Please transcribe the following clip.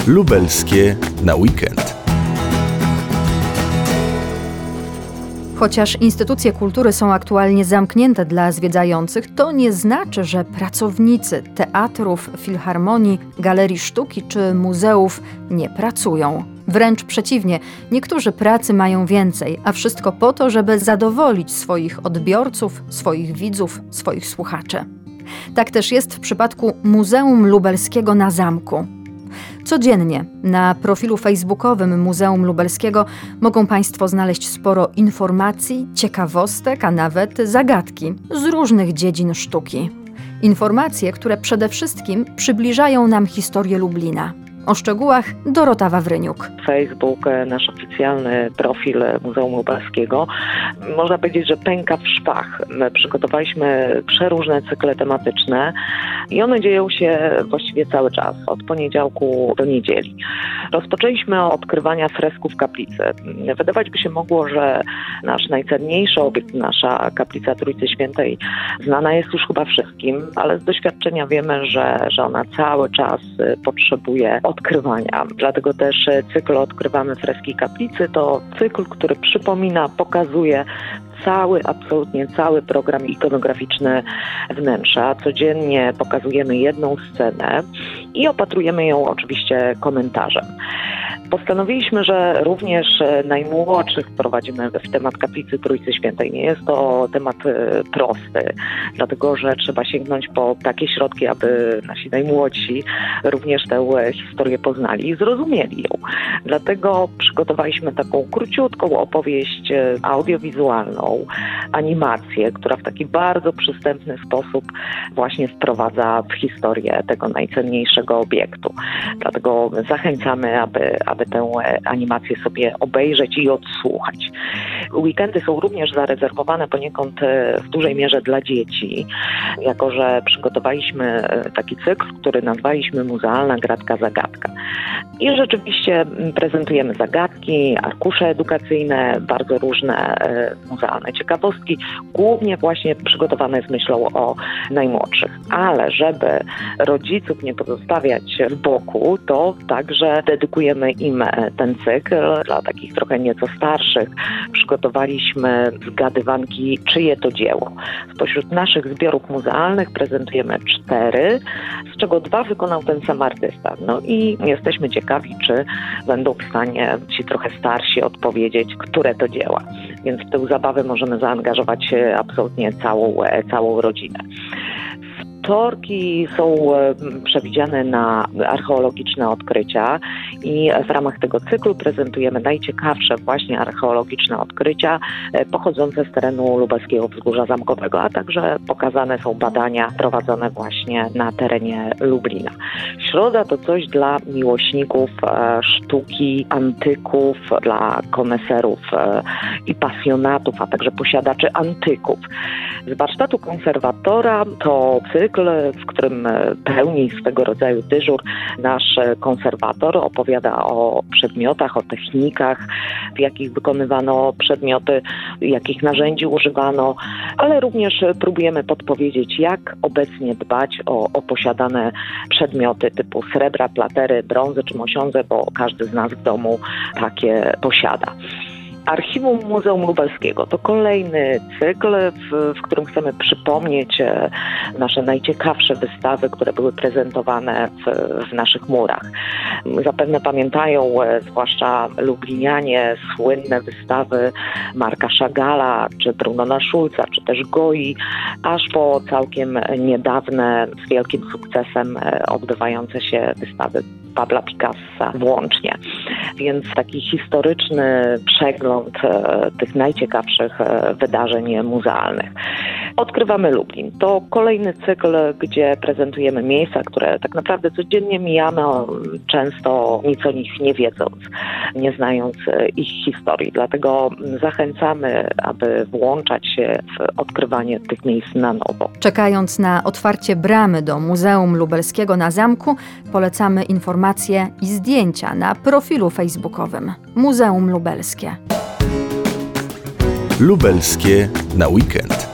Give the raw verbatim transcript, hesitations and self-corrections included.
Lubelskie na weekend. Chociaż instytucje kultury są aktualnie zamknięte dla zwiedzających, to nie znaczy, że pracownicy teatrów, filharmonii, galerii sztuki czy muzeów nie pracują. Wręcz przeciwnie, niektórzy pracy mają więcej, a wszystko po to, żeby zadowolić swoich odbiorców, swoich widzów, swoich słuchaczy. Tak też jest w przypadku Muzeum Lubelskiego na Zamku. Codziennie na profilu facebookowym Muzeum Lubelskiego mogą Państwo znaleźć sporo informacji, ciekawostek, a nawet zagadki z różnych dziedzin sztuki. Informacje, które przede wszystkim przybliżają nam historię Lublina. O szczegółach Dorota Wawryniuk. Facebook, nasz oficjalny profil Muzeum Lubelskiego, można powiedzieć, że pęka w szwach. My przygotowaliśmy przeróżne cykle tematyczne i one dzieją się właściwie cały czas, od poniedziałku do niedzieli. Rozpoczęliśmy od odkrywania fresków kaplicy. Wydawać by się mogło, że nasz najcenniejszy obiekt, nasza kaplica Trójcy Świętej, znana jest już chyba wszystkim, ale z doświadczenia wiemy, że, że ona cały czas potrzebuje odkrywania. Dlatego też cykl Odkrywamy freski kaplicy to cykl, który przypomina, pokazuje cały, absolutnie cały program ikonograficzny wnętrza. Codziennie pokazujemy jedną scenę i opatrujemy ją oczywiście komentarzem. Postanowiliśmy, że również najmłodszych wprowadzimy w temat kaplicy Trójcy Świętej. Nie jest to temat prosty, dlatego że trzeba sięgnąć po takie środki, aby nasi najmłodsi również tę historię poznali i zrozumieli ją. Dlatego przygotowaliśmy taką króciutką opowieść audiowizualną, animację, która w taki bardzo przystępny sposób właśnie wprowadza w historię tego najcenniejszego obiektu. Dlatego zachęcamy, aby, aby tę animację sobie obejrzeć i odsłuchać. Weekendy są również zarezerwowane poniekąd w dużej mierze dla dzieci, jako że przygotowaliśmy taki cykl, który nazwaliśmy Muzealna Gratka Zagadka. I rzeczywiście prezentujemy zagadki, arkusze edukacyjne, bardzo różne muzealne ciekawostki, głównie właśnie przygotowane z myślą o najmłodszych. Ale żeby rodziców nie pozostawiać w boku, to także dedykujemy im ten cykl. Dla takich trochę nieco starszych przygotowaliśmy zgadywanki, czyje to dzieło. Spośród naszych zbiorów muzealnych prezentujemy cztery, z czego dwa wykonał ten sam artysta. No i jesteśmy ciekawi, czy będą w stanie ci trochę starsi odpowiedzieć, które to dzieła. Więc w tę zabawę możemy zaangażować absolutnie całą, całą rodzinę. Wtorki są przewidziane na archeologiczne odkrycia i w ramach tego cyklu prezentujemy najciekawsze właśnie archeologiczne odkrycia pochodzące z terenu Lubelskiego Wzgórza Zamkowego, a także pokazane są badania prowadzone właśnie na terenie Lublina. Środa to coś dla miłośników sztuki, antyków, dla koneserów i pasjonatów, a także posiadaczy antyków. Z warsztatu konserwatora to cykl, w którym pełni swego rodzaju dyżur nasz konserwator, opowiada o przedmiotach, o technikach, w jakich wykonywano przedmioty, jakich narzędzi używano, ale również próbujemy podpowiedzieć, jak obecnie dbać o, o posiadane przedmioty typu srebra, platery, brązy czy mosiądze, bo każdy z nas w domu takie posiada. Archiwum Muzeum Lubelskiego to kolejny cykl, w, w którym chcemy przypomnieć nasze najciekawsze wystawy, które były prezentowane w, w naszych murach. Zapewne pamiętają, zwłaszcza lublinianie, słynne wystawy Marka Chagalla, czy Brunona Schulza, czy też Goi, aż po całkiem niedawne, z wielkim sukcesem odbywające się wystawy Pabla Picassa włącznie. Więc taki historyczny przegląd e, tych najciekawszych e, wydarzeń muzealnych. Odkrywamy Lublin. To kolejny cykl, gdzie prezentujemy miejsca, które tak naprawdę codziennie mijamy, często nic o nich nie wiedząc, nie znając ich historii. Dlatego zachęcamy, aby włączać się w odkrywanie tych miejsc na nowo. Czekając na otwarcie bramy do Muzeum Lubelskiego na Zamku, polecamy informacje i zdjęcia na profilu facebookowym Muzeum Lubelskie. Lubelskie na weekend.